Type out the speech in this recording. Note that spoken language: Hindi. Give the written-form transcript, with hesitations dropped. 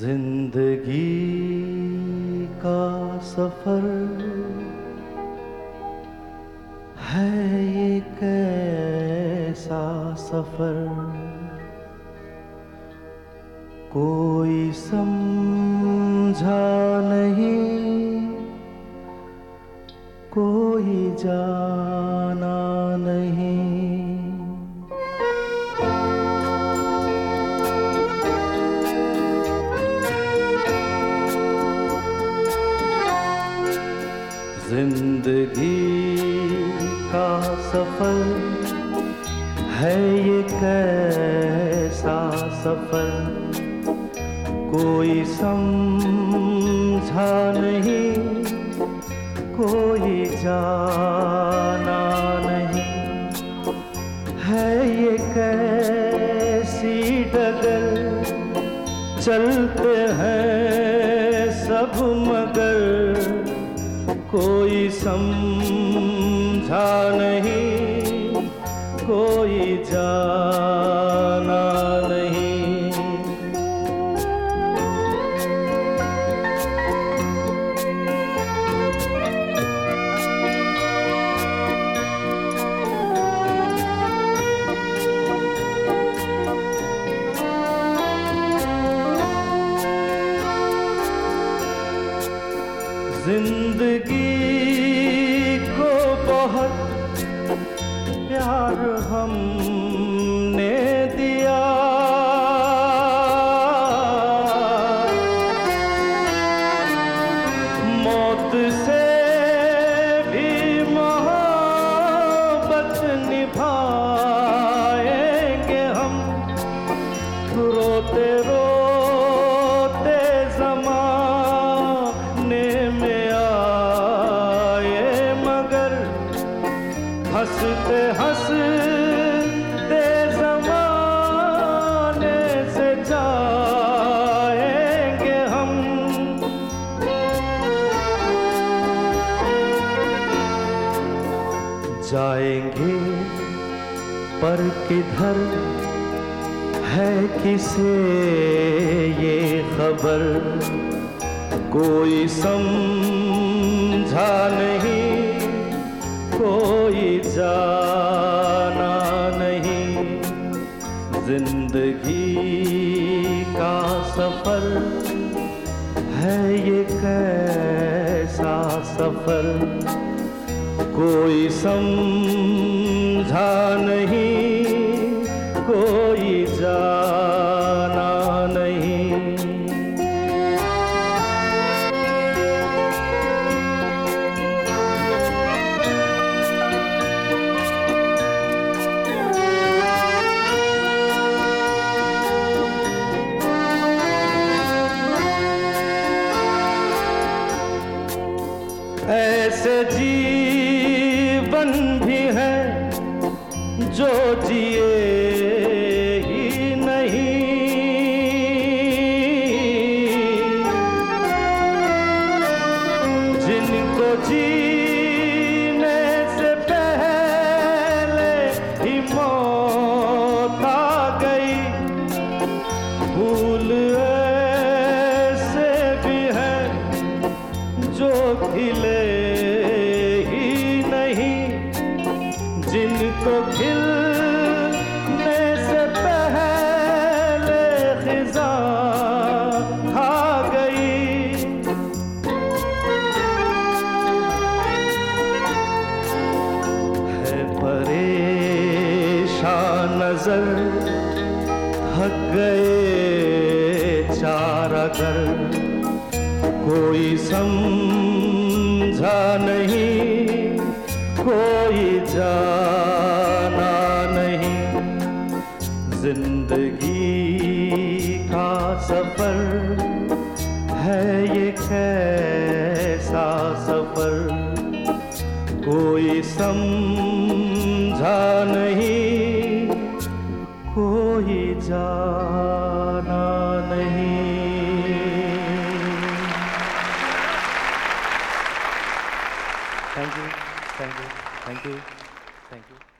जिंदगी का सफर है ये कैसा सफर, कोई समझा नहीं, कोई जाना नहीं। जिंदगी का सफर है ये कैसा सफर, कोई समझा नहीं, कोई जाना नहीं। है ये कैसी डगर, चलते हैं सब मगर कोई समझा नहीं, कोई जाना नहीं। जिंदगी को बहुत प्यार हमने दिया, मौत से भी मोहब्बत निभाएंगे हम, रोते रोते ज़माने में हंसते हंसते ज़माने से जाएंगे हम। जाएंगे पर किधर है किसे ये खबर, कोई समझा नहीं, कोई जाना नहीं। जिंदगी का सफर है ये कैसा सफर, कोई समझा नहीं, कोई जाना नहीं। ऐसे जीवन भी हैं जो जिए ही नहीं, जिनको जीने से पहले ही मौत आ गई। फूल ऐसे भी हैं जो खिले ही नहीं, जिनको खिलने से पहले खिज़ां खा गई। है परेशान नजर, थक गए चारागर, कोई समझा नहीं, कोई जाना नहीं। जिंदगी का सफर है ये कैसा सफर, कोई समझा नहीं, कोई जाना नहीं। Thank you, thank you, thank you, thank you.